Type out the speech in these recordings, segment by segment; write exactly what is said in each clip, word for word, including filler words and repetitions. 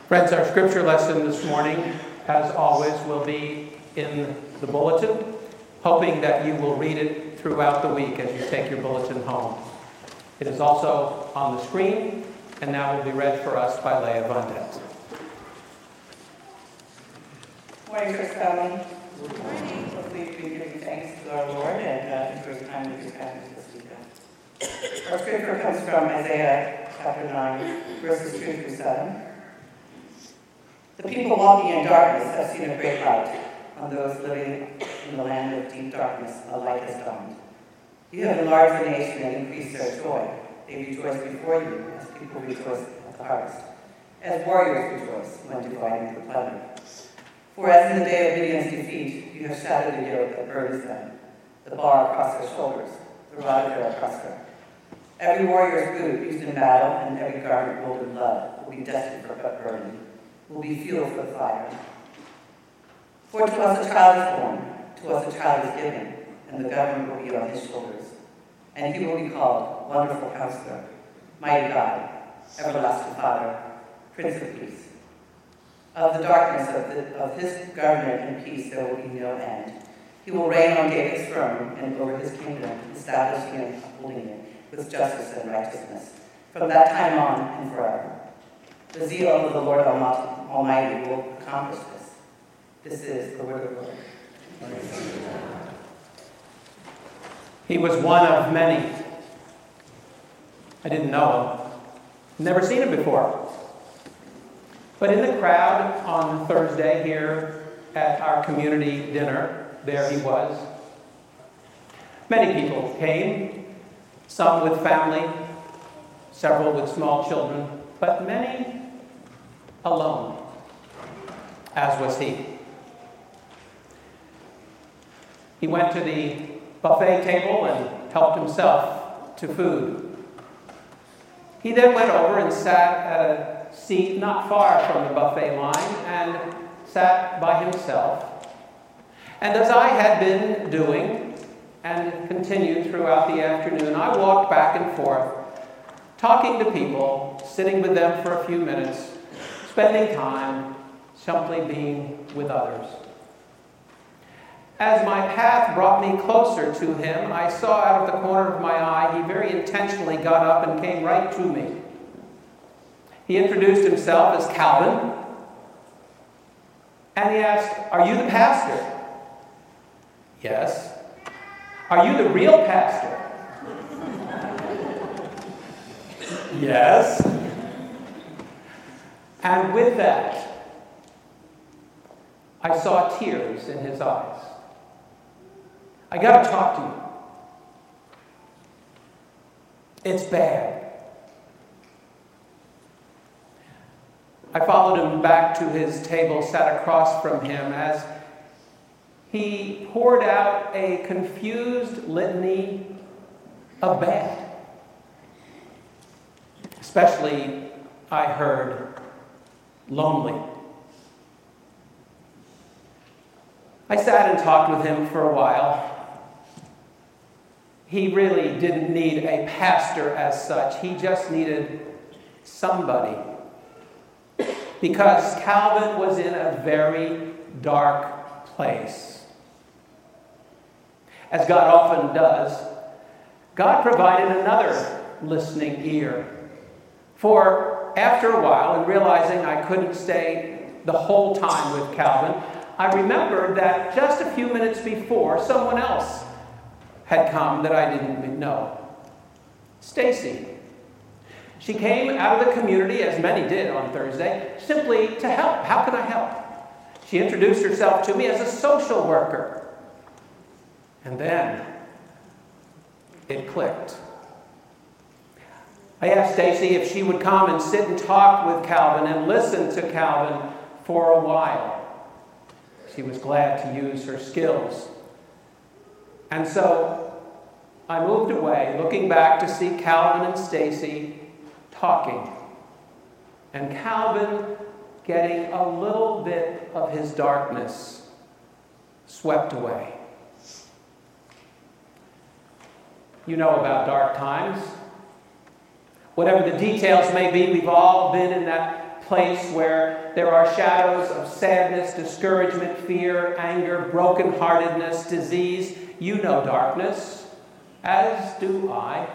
Friends, our scripture lesson this morning, as always, will be in the bulletin, hoping that you will read it throughout the week as you take your bulletin home. It is also on the screen, and now will be read for us by Leah Vondet. Morning, Church family. Good morning. Hopefully you've been giving thanks to our Lord and uh, enjoying time with your families this weekend. Our scripture comes from Isaiah chapter nine, verses three through seven. The people walking in darkness have seen a great light. On those living in the land of deep darkness, a light has dawned. You have enlarged the nation and increased their joy. They rejoice before you as people rejoice at the harvest, as warriors rejoice when dividing the plunder. For as in the day of Midian's defeat, you have shattered the yoke that burdens them, the bar across their shoulders, the rod of their oppressor. Every warrior's boot used in battle and every garment rolled in blood will be destined for burning, will be fuel for the fire. For to us a child is born, to us a child is given, and the government will be on his shoulders. And he will be called Wonderful Counselor, Mighty God, Everlasting Father, Prince of Peace. Of the darkness of, the, of his government and peace there will be no end. He will reign on David's throne and over his kingdom, establishing and upholding it with justice and righteousness, from that time on and forever. The zeal of the Lord Almighty will accomplish this. This is the word of the Lord. He was one of many. I didn't know him. Never seen him before. But in the crowd on Thursday here at our community dinner, there he was. Many people came, some with family, several with small children, but many alone, as was he. He went to the buffet table and helped himself to food. He then went over and sat at a seat not far from the buffet line and sat by himself. And as I had been doing and continued throughout the afternoon, I walked back and forth, talking to people, sitting with them for a few minutes, spending time, simply being with others. As my path brought me closer to him, I saw out of the corner of my eye, he very intentionally got up and came right to me. He introduced himself as Calvin, and he asked, "Are you the pastor?" "Yes." "Are you the real pastor?" "Yes." And with that, I saw tears in his eyes. "I got to talk to you. It's bad." I followed him back to his table, sat across from him as he poured out a confused litany of bad. Especially, I heard, lonely. I sat and talked with him for a while. He really didn't need a pastor as such. He just needed somebody. Because Calvin was in a very dark place. As God often does, God provided another listening ear. For after a while, and realizing I couldn't stay the whole time with Calvin, I remembered that just a few minutes before, someone else had come that I didn't know. Stacy. She came out of the community, as many did on Thursday, simply to help. How can I help? She introduced herself to me as a social worker. And then it clicked. I asked Stacy if she would come and sit and talk with Calvin and listen to Calvin for a while. She was glad to use her skills. And so I moved away, looking back to see Calvin and Stacy talking. And Calvin getting a little bit of his darkness swept away. You know about dark times. Whatever the details may be, we've all been in that place where there are shadows of sadness, discouragement, fear, anger, brokenheartedness, disease. You know darkness, as do I.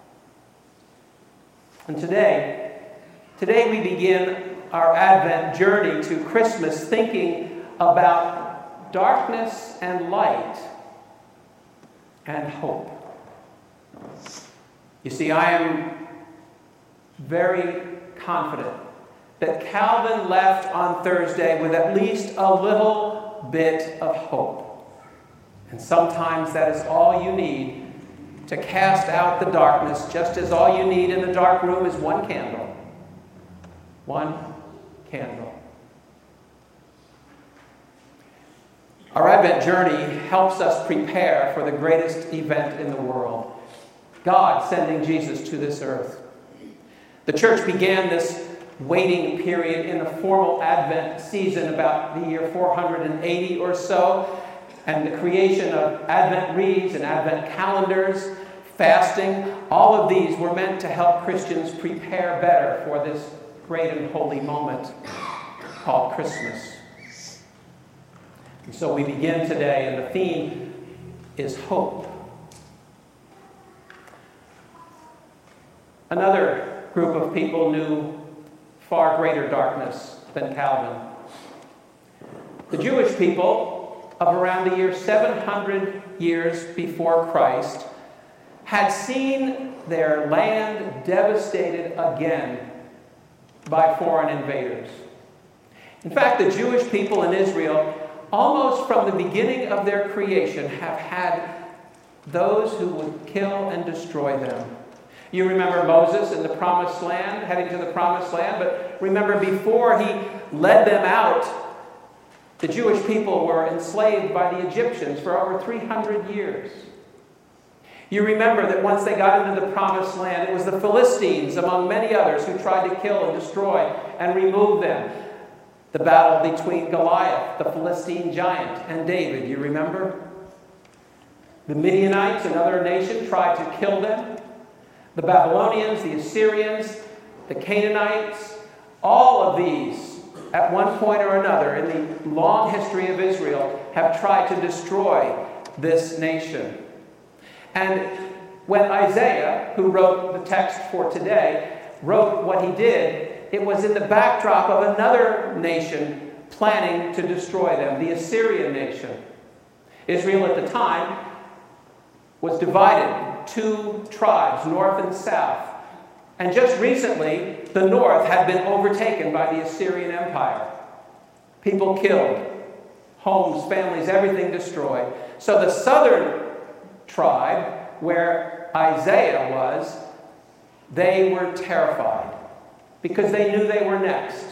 And today, today we begin our Advent journey to Christmas thinking about darkness and light and hope. You see, I am very confident that Calvin left on Thursday with at least a little bit of hope. And sometimes that is all you need to cast out the darkness, just as all you need in the dark room is one candle. One candle. Our Advent journey helps us prepare for the greatest event in the world, God sending Jesus to this earth. The church began this waiting period in a formal Advent season about the year four hundred eighty or so, and the creation of Advent wreaths and Advent calendars, fasting, all of these were meant to help Christians prepare better for this great and holy moment called Christmas. And so we begin today, and the theme is hope. Another group of people knew far greater darkness than Calvin. The Jewish people of around the year seven hundred years before Christ had seen their land devastated again by foreign invaders. In fact, the Jewish people in Israel, almost from the beginning of their creation, have had those who would kill and destroy them. You remember Moses in the Promised Land, heading to the Promised Land, but remember before he led them out, the Jewish people were enslaved by the Egyptians for over three hundred years. You remember that once they got into the Promised Land, it was the Philistines, among many others, who tried to kill and destroy and remove them. The battle between Goliath, the Philistine giant, and David, you remember? The Midianites, another nation, tried to kill them. The Babylonians, the Assyrians, the Canaanites, all of these, at one point or another in the long history of Israel, have tried to destroy this nation. And when Isaiah, who wrote the text for today, wrote what he did, it was in the backdrop of another nation planning to destroy them, the Assyrian nation. Israel at the time was divided. Two tribes, north and south. And just recently, the north had been overtaken by the Assyrian Empire. People killed, homes, families, everything destroyed. So the southern tribe, where Isaiah was, they were terrified because they knew they were next.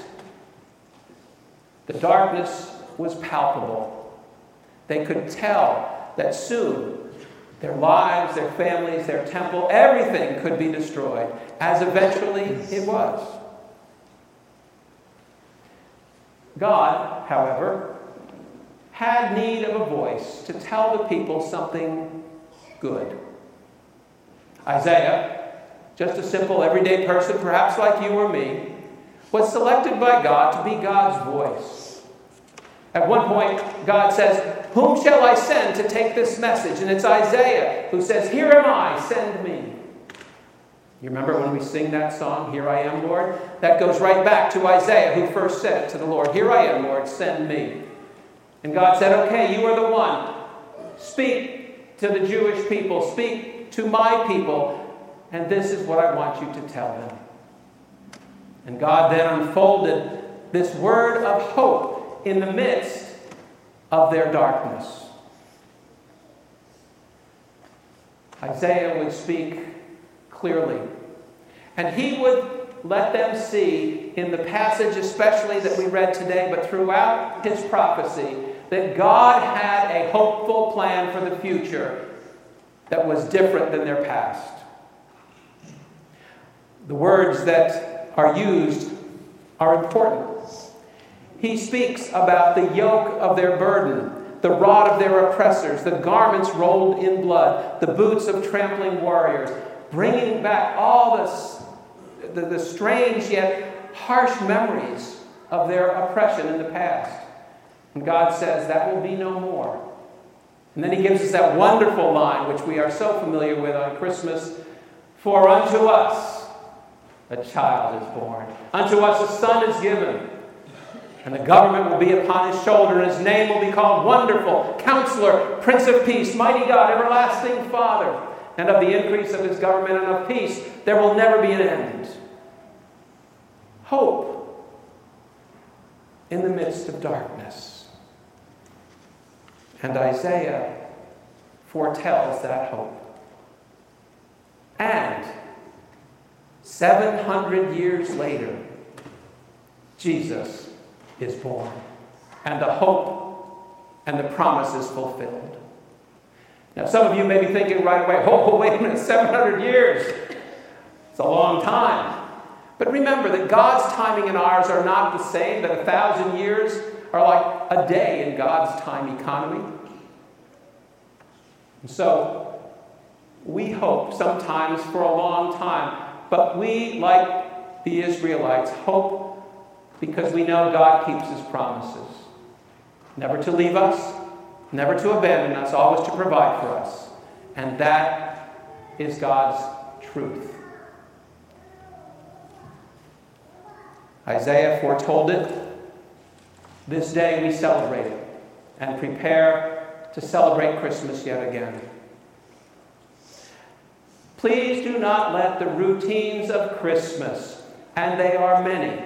The darkness was palpable. They could tell that soon their lives, their families, their temple, everything could be destroyed, as eventually it was. God, however, had need of a voice to tell the people something good. Isaiah, just a simple everyday person, perhaps like you or me, was selected by God to be God's voice. At one point, God says, "Whom shall I send to take this message?" And it's Isaiah who says, "Here am I, send me." You remember when we sing that song, "Here I am, Lord"? That goes right back to Isaiah, who first said it to the Lord, "Here I am, Lord, send me." And God said, "Okay, you are the one. Speak to the Jewish people. Speak to my people. And this is what I want you to tell them." And God then unfolded this word of hope in the midst of their darkness. Isaiah would speak clearly, and he would let them see in the passage especially that we read today, but throughout his prophecy, that God had a hopeful plan for the future that was different than their past. The words that are used are important. He speaks about the yoke of their burden, the rod of their oppressors, the garments rolled in blood, the boots of trampling warriors, bringing back all this, the, the strange yet harsh memories of their oppression in the past. And God says that will be no more. And then he gives us that wonderful line, which we are so familiar with on Christmas, "For unto us a child is born. Unto us a son is given. And the government will be upon his shoulder, and his name will be called Wonderful, Counselor, Prince of Peace, Mighty God, Everlasting Father. And of the increase of his government and of peace, there will never be an end." Hope in the midst of darkness. And Isaiah foretells that hope. And seven hundred years later, Jesus is born. And the hope and the promise is fulfilled. Now, some of you may be thinking right away, oh, wait a minute, seven hundred years. It's a long time. But remember that God's timing and ours are not the same, that a thousand years are like a day in God's time economy. And so, we hope sometimes for a long time, but we, like the Israelites, hope because we know God keeps his promises. Never to leave us, never to abandon us, always to provide for us. And that is God's truth. Isaiah foretold it. This day we celebrate it and prepare to celebrate Christmas yet again. Please do not let the routines of Christmas, and they are many,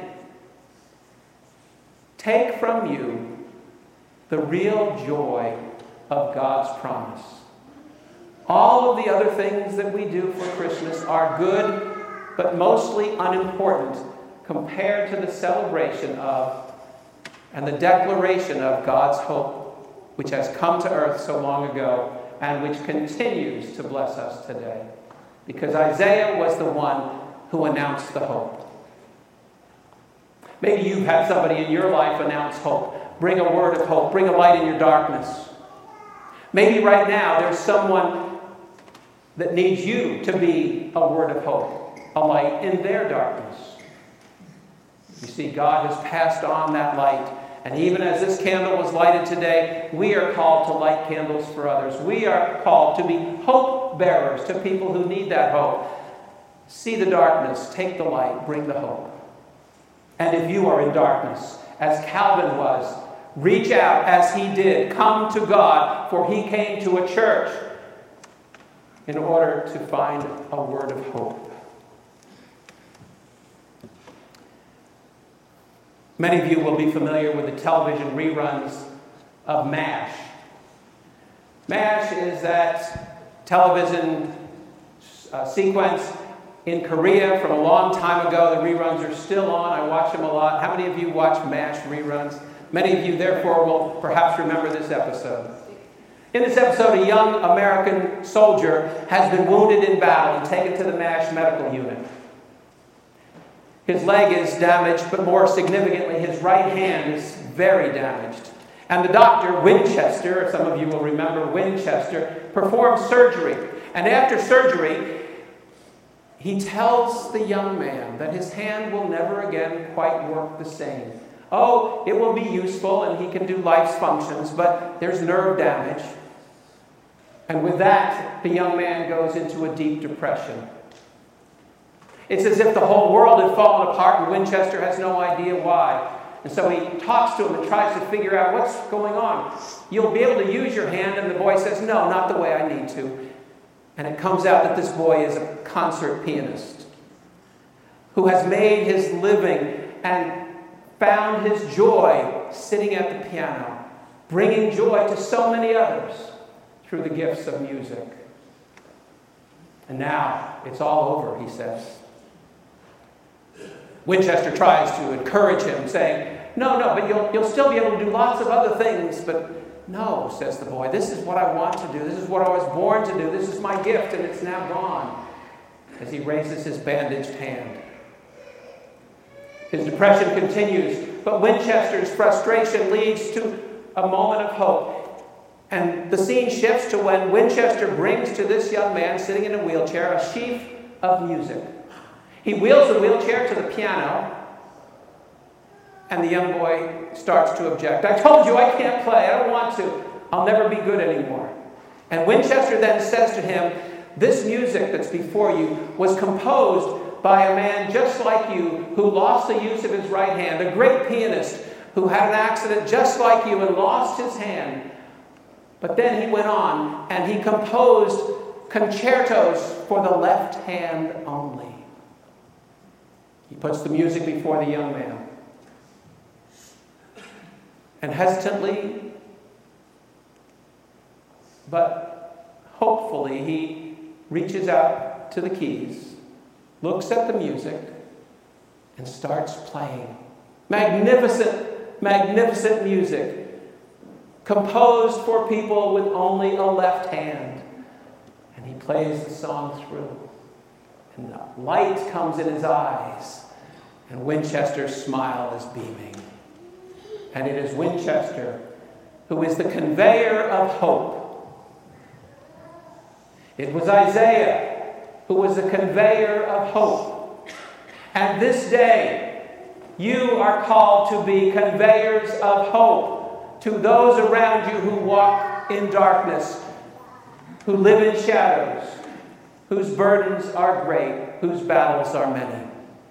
take from you the real joy of God's promise. All of the other things that we do for Christmas are good, but mostly unimportant compared to the celebration of and the declaration of God's hope, which has come to earth so long ago and which continues to bless us today. Because Isaiah was the one who announced the hope. Maybe you've had somebody in your life announce hope. Bring a word of hope. Bring a light in your darkness. Maybe right now there's someone that needs you to be a word of hope, a light in their darkness. You see, God has passed on that light. And even as this candle was lighted today, we are called to light candles for others. We are called to be hope bearers to people who need that hope. See the darkness, take the light, bring the hope. And if you are in darkness, as Calvin was, reach out as he did. Come to God, for he came to a church in order to find a word of hope. Many of you will be familiar with the television reruns of MASH. MASH is that television uh, sequence in Korea from a long time ago. The reruns are still on. I watch them a lot. How many of you watch MASH reruns? Many of you, therefore, will perhaps remember this episode. In this episode, a young American soldier has been wounded in battle and taken to the MASH medical unit. His leg is damaged, but more significantly, his right hand is very damaged. And the doctor, Winchester, some of you will remember Winchester, performed surgery. And after surgery, he tells the young man that his hand will never again quite work the same. Oh, it will be useful and he can do life's functions, but there's nerve damage. And with that, the young man goes into a deep depression. It's as if the whole world had fallen apart and Winchester has no idea why. And so he talks to him and tries to figure out what's going on. You'll be able to use your hand, and the boy says, no, not the way I need to. And it comes out that this boy is a concert pianist who has made his living and found his joy sitting at the piano, bringing joy to so many others through the gifts of music. And now it's all over, he says. Winchester tries to encourage him, saying, no, no, but you'll, you'll still be able to do lots of other things. But no, says the boy, this is what I want to do. This is what I was born to do. This is my gift, and it's now gone. As he raises his bandaged hand. His depression continues, but Winchester's frustration leads to a moment of hope. And the scene shifts to when Winchester brings to this young man sitting in a wheelchair a sheaf of music. He wheels the wheelchair to the piano, And the young boy starts to object. I told you I can't play. I don't want to. I'll never be good anymore. And Winchester then says to him, this music that's before you was composed by a man just like you who lost the use of his right hand, a great pianist who had an accident just like you and lost his hand. But then he went on and he composed concertos for the left hand only. He puts the music before the young man. And hesitantly, but hopefully, he reaches out to the keys, looks at the music, and starts playing. Magnificent, magnificent music, composed for people with only a left hand. And he plays the song through. And the light comes in his eyes, and Winchester's smile is beaming. And it is Winchester who is the conveyor of hope. It was Isaiah who was the conveyor of hope. And this day, you are called to be conveyors of hope to those around you who walk in darkness, who live in shadows, whose burdens are great, whose battles are many.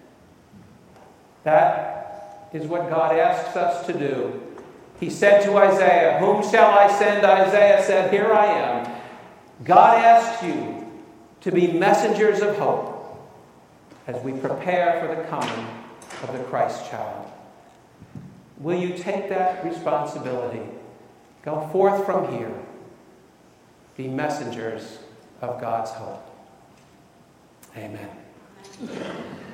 That is what God asks us to do. He said to Isaiah, whom shall I send? Isaiah said, here I am. God asks you to be messengers of hope as we prepare for the coming of the Christ child. Will you take that responsibility? Go forth from here. Be messengers of God's hope. Amen.